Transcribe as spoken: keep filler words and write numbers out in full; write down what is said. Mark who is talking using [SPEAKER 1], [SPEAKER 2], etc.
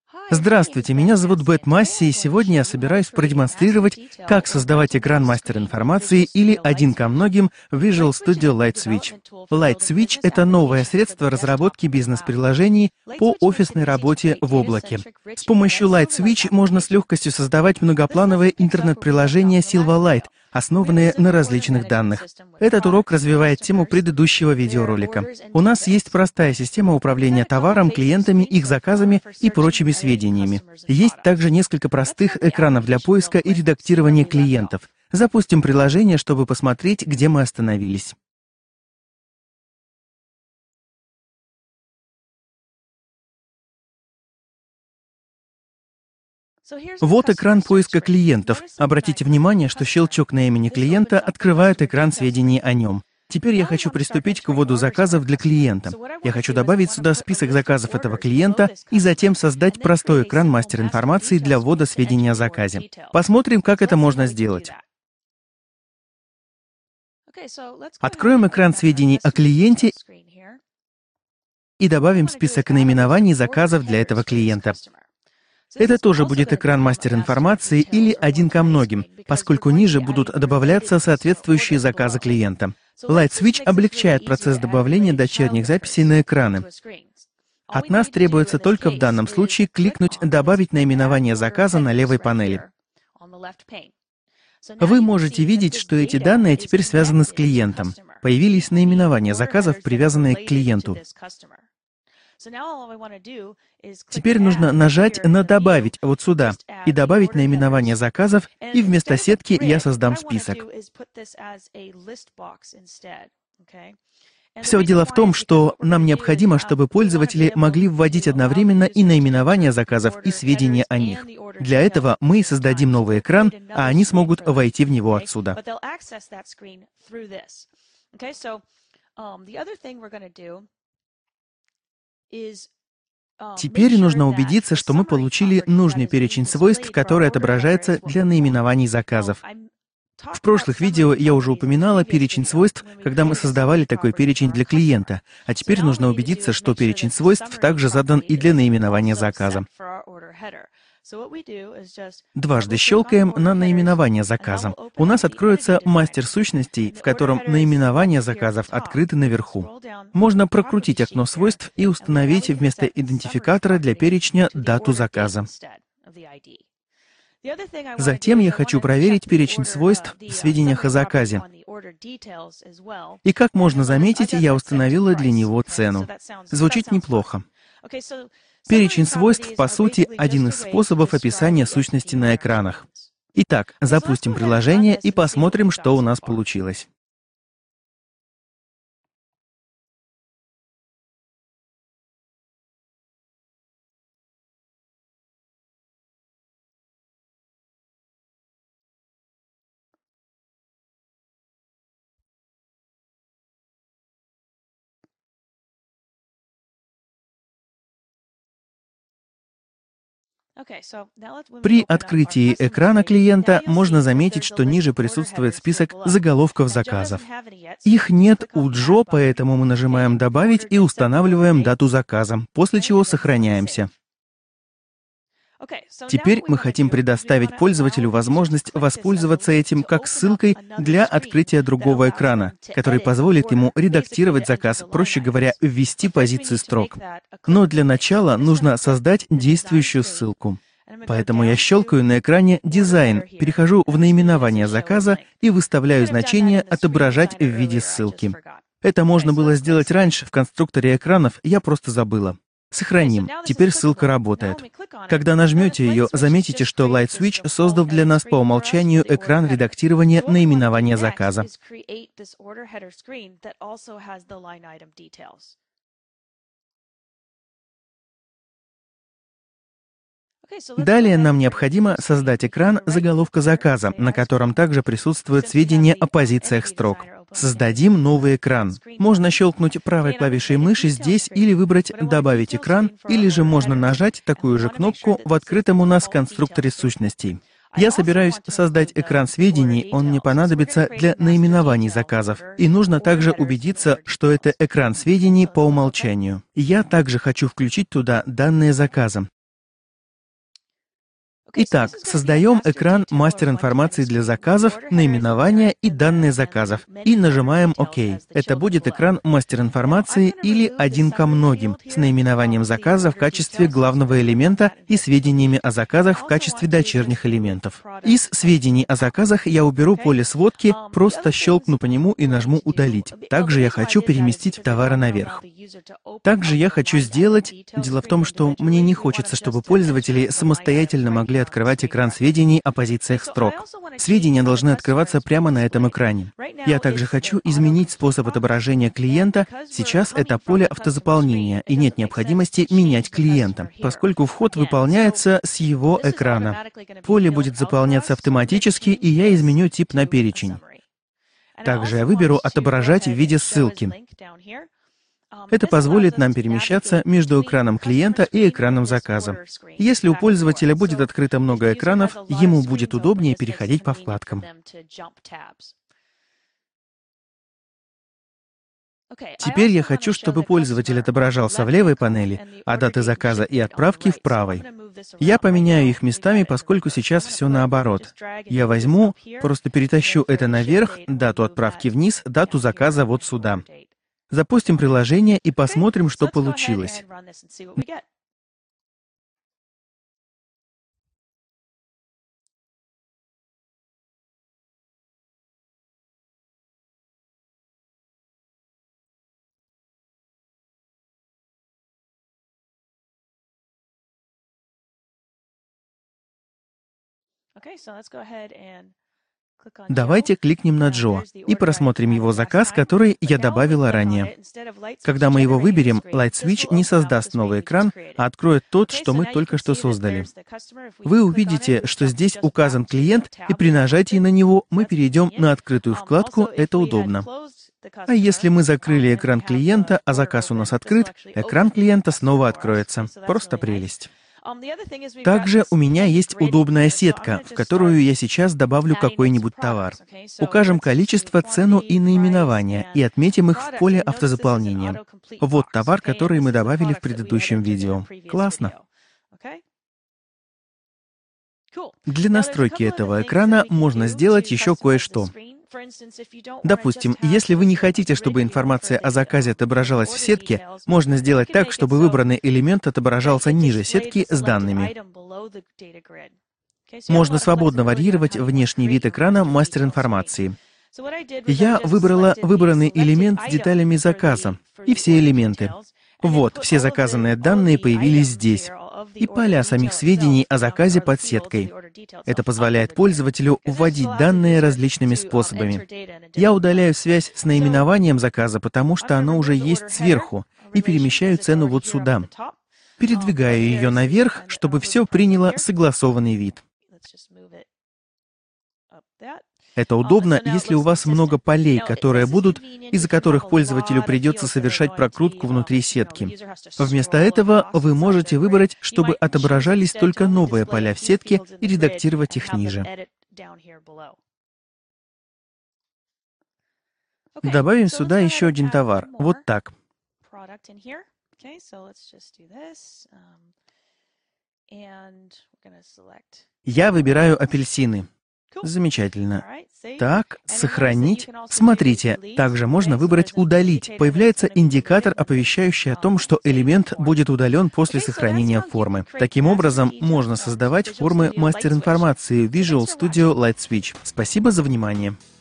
[SPEAKER 1] Здравствуйте, меня зовут Бет Масси, и сегодня я собираюсь продемонстрировать, как создавать экран мастер информации или один ко многим в Visual Studio Light Switch. Light Switch — это новое средство разработки бизнес-приложений по офисной работе в облаке. С помощью Light Switch можно с легкостью создавать многоплановые интернет-приложения Silverlight, основанные на различных данных. Этот урок развивает тему предыдущего видеоролика. У нас есть простая система управления товаром, клиентами, их заказами и прочими сведениями. Есть также несколько простых экранов для поиска и редактирования клиентов. Запустим приложение, чтобы посмотреть, где мы остановились. Вот экран поиска клиентов. Обратите внимание, что щелчок на имени клиента открывает экран сведений о нем. Теперь я хочу приступить к вводу заказов для клиента. Я хочу добавить сюда список заказов этого клиента и затем создать простой экран мастер информации для ввода сведений о заказе. Посмотрим, как это можно сделать. Откроем экран сведений о клиенте и добавим список наименований заказов для этого клиента. Это тоже будет экран мастер информации или один ко многим, поскольку ниже будут добавляться соответствующие заказы клиента. Light Switch облегчает процесс добавления дочерних записей на экраны. От нас требуется только в данном случае кликнуть «Добавить наименование заказа» на левой панели. Вы можете видеть, что эти данные теперь связаны с клиентом. Появились наименования заказов, привязанные к клиенту. Теперь нужно нажать на «Добавить» вот сюда и добавить наименование заказов, и вместо сетки я создам список. Все дело в том, что нам необходимо, чтобы пользователи могли вводить одновременно и наименования заказов, и сведения о них. Для этого мы создадим новый экран, а они смогут войти в него отсюда. Теперь нужно убедиться, что мы получили нужный перечень свойств, который отображается для наименований заказов. В прошлых видео я уже упоминала перечень свойств, когда мы создавали такой перечень для клиента, а теперь нужно убедиться, что перечень свойств также задан и для наименования заказа. Дважды щелкаем на наименование заказа. У нас откроется мастер сущностей, в котором наименования заказов открыты наверху. Можно прокрутить окно свойств и установить вместо идентификатора для перечня дату заказа. Затем я хочу проверить перечень свойств в сведениях о заказе. И как можно заметить, я установила для него цену. Звучит неплохо. Перечень свойств, по сути, один из способов описания сущности на экранах. Итак, запустим приложение и посмотрим, что у нас получилось. При открытии экрана клиента можно заметить, что ниже присутствует список заголовков заказов. Их нет у Джо, поэтому мы нажимаем «Добавить» и устанавливаем дату заказа, после чего сохраняемся. Теперь мы хотим предоставить пользователю возможность воспользоваться этим как ссылкой для открытия другого экрана, который позволит ему редактировать заказ, проще говоря, ввести позиции строк. Но для начала нужно создать действующую ссылку. Поэтому я щелкаю на экране «Дизайн», перехожу в наименование заказа и выставляю значение «Отображать в виде ссылки». Это можно было сделать раньше в конструкторе экранов, я просто забыла. Сохраним. Теперь ссылка работает. Когда нажмете ее, заметите, что Light Switch создал для нас по умолчанию экран редактирования наименования заказа. Далее нам необходимо создать экран заголовка заказа, на котором также присутствуют сведения о позициях строк. Создадим новый экран. Можно щелкнуть правой клавишей мыши здесь или выбрать «Добавить экран», или же можно нажать такую же кнопку в открытом у нас конструкторе сущностей. Я собираюсь создать экран сведений, он мне понадобится для наименований заказов. И нужно также убедиться, что это экран сведений по умолчанию. Я также хочу включить туда данные заказа. Итак, создаем экран мастер информации для заказов, наименования и данные заказов. И нажимаем ОК. Это будет экран мастер информации или один ко многим, с наименованием заказа в качестве главного элемента и сведениями о заказах в качестве дочерних элементов. Из сведений о заказах я уберу поле сводки, просто щелкну по нему и нажму «Удалить». Также я хочу переместить товары наверх. Также я хочу сделать... Дело в том, что мне не хочется, чтобы пользователи самостоятельно могли открывать экран сведений о позициях строк. Сведения должны открываться прямо на этом экране. Я также хочу изменить способ отображения клиента. Сейчас это поле автозаполнения, и нет необходимости менять клиента, поскольку вход выполняется с его экрана. Поле будет заполняться автоматически, и я изменю тип на перечень. Также я выберу «Отображать в виде ссылки». Это позволит нам перемещаться между экраном клиента и экраном заказа. Если у пользователя будет открыто много экранов, ему будет удобнее переходить по вкладкам. Теперь я хочу, чтобы пользователь отображался в левой панели, а даты заказа и отправки в правой. Я поменяю их местами, поскольку сейчас все наоборот. Я возьму, просто перетащу это наверх, дату отправки вниз, дату заказа вот сюда. Запустим приложение и посмотрим, что получилось. Давайте кликнем на Джо и просмотрим его заказ, который я добавила ранее. Когда мы его выберем, LightSwitch не создаст новый экран, а откроет тот, что мы только что создали. Вы увидите, что здесь указан клиент, и при нажатии на него мы перейдем на открытую вкладку «Это удобно». А если мы закрыли экран клиента, а заказ у нас открыт, экран клиента снова откроется. Просто прелесть. Также у меня есть удобная сетка, в которую я сейчас добавлю какой-нибудь товар. Укажем количество, цену и наименование и отметим их в поле автозаполнения. Вот товар, который мы добавили в предыдущем видео. Классно. Для настройки этого экрана можно сделать еще кое-что. Допустим, если вы не хотите, чтобы информация о заказе отображалась в сетке, можно сделать так, чтобы выбранный элемент отображался ниже сетки с данными. Можно свободно варьировать внешний вид экрана мастер информации. Я выбрала выбранный элемент с деталями заказа и все элементы. Вот, все заказанные данные появились здесь. И поля самих сведений о заказе под сеткой. Это позволяет пользователю вводить данные различными способами. Я удаляю связь с наименованием заказа, потому что оно уже есть сверху, и перемещаю цену вот сюда. Передвигаю ее наверх, чтобы все приняло согласованный вид. Это удобно, если у вас много полей, которые будут, из-за которых пользователю придется совершать прокрутку внутри сетки. Вместо этого вы можете выбрать, чтобы отображались только новые поля в сетке и редактировать их ниже. Добавим сюда еще один товар. Вот так. Я выбираю апельсины. Замечательно. Так, сохранить. Смотрите, также можно выбрать «Удалить». Появляется индикатор, оповещающий о том, что элемент будет удален после сохранения формы. Таким образом, можно создавать формы мастер информации в Visual Studio LightSwitch. Спасибо за внимание.